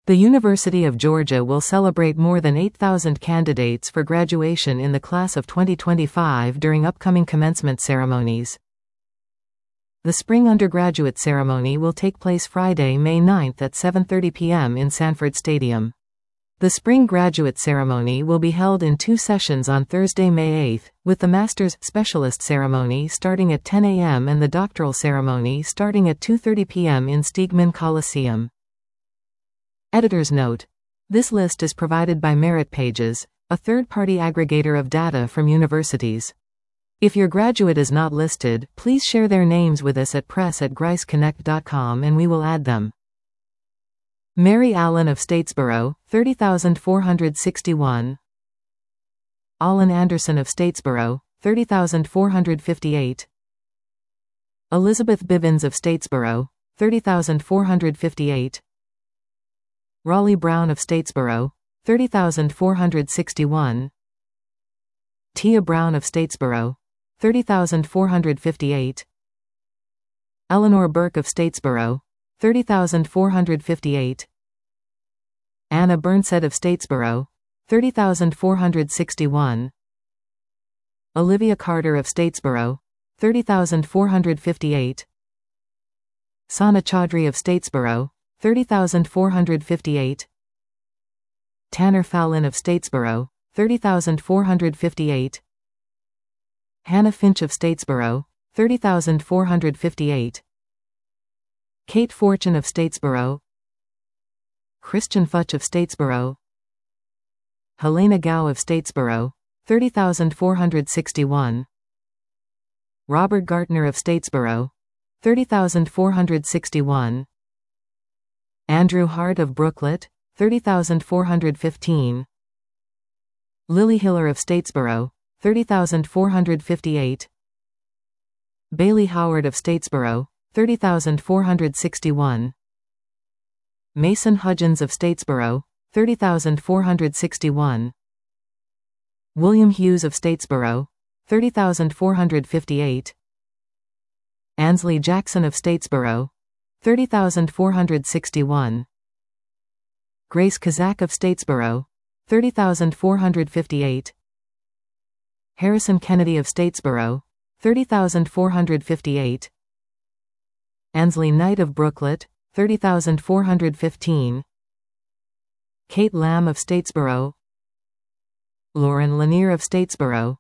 The University of Georgia will celebrate more than 8,000 candidates for graduation in the class of 2025 during upcoming commencement ceremonies. The spring undergraduate ceremony will take place Friday, May 9th at 7:30 p.m. in Sanford Stadium. The spring graduate ceremony will be held in 2 sessions on Thursday, May 8th, with the Master's Specialist ceremony starting at 10 a.m. and the doctoral ceremony starting at 2:30 p.m. in Stegeman Coliseum. Editor's note: this list is provided by Merit Pages, a third-party aggregator of data from universities. If your graduate is not listed, please share their names with us at press@griceconnect.com and we will add them. Mary Allen of Statesboro, 30,461. Allen Anderson of Statesboro, 30,458. Elizabeth Bivens of Statesboro, 30,458. Raleigh Brown of Statesboro, 30,461. Tia Brown of Statesboro, 30,458. Eleanor Burke of Statesboro, 30,458. Anna Burnsett of Statesboro, 30,461. Olivia Carter of Statesboro, 30,458. Sana Chaudhry of Statesboro, 30,458. Tanner Fallon of Statesboro, 30,458. Hannah Finch of Statesboro, 30,458. Kate Fortune of Statesboro. Christian Futch of Statesboro. Helena Gao of Statesboro, 30,461. Robert Gartner of Statesboro, 30,461. Andrew Hart of Brooklet, 30,415. Lily Hiller of Statesboro, 30,458. Bailey Howard of Statesboro, 30,461. Mason Hudgens of Statesboro, 30,461. William Hughes of Statesboro, 30,458. Ansley Jackson of Statesboro, 30,461. Grace Kazak of Statesboro, 30,458. Harrison Kennedy of Statesboro, 30,458. Ansley Knight of Brooklet, 30,415. Kate Lamb of Statesboro. Lauren Lanier of Statesboro,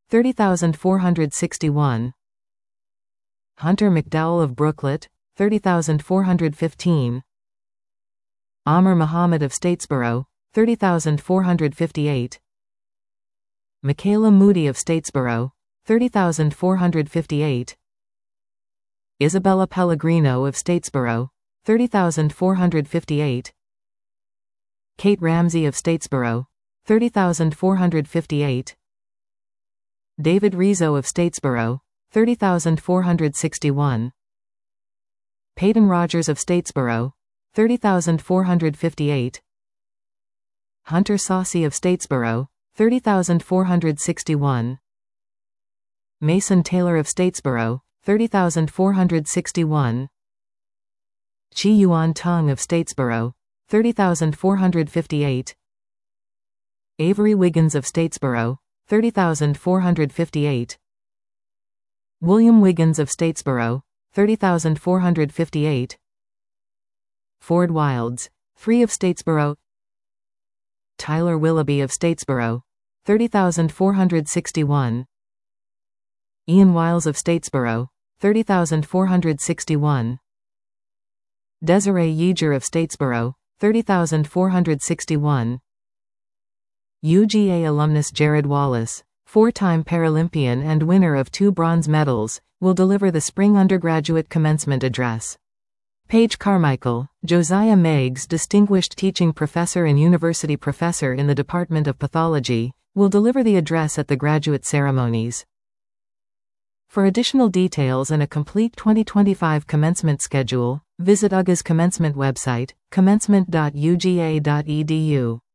30,461. Hunter McDowell of Brooklet, 30,415. Amr Muhammad of Statesboro, 30,458. Michaela Moody of Statesboro, 30,458. Isabella Pellegrino of Statesboro, 30,458. Kate Ramsey of Statesboro, 30,458. David Rizzo of Statesboro, 30,461. Peyton Rogers of Statesboro, 30,458. Hunter Saucy of Statesboro, 30,461. Mason Taylor of Statesboro, 30,461. Chi Yuan Tong of Statesboro, 30,458. Avery Wiggins of Statesboro, 30,458. William Wiggins of Statesboro, 30,458. Ford Wilds, 3 of Statesboro. Tyler Willoughby of Statesboro, 30,461. Ian Wiles of Statesboro, 30,461. Desiree Yeager of Statesboro, 30,461. UGA alumnus Jared Wallace, 4-time Paralympian and winner of 2 bronze medals, will deliver the spring undergraduate commencement address. Paige Carmichael, Josiah Meigs Distinguished Teaching Professor and University Professor in the Department of Pathology, will deliver the address at the graduate ceremonies. For additional details and a complete 2025 commencement schedule, visit UGA's commencement website, commencement.uga.edu.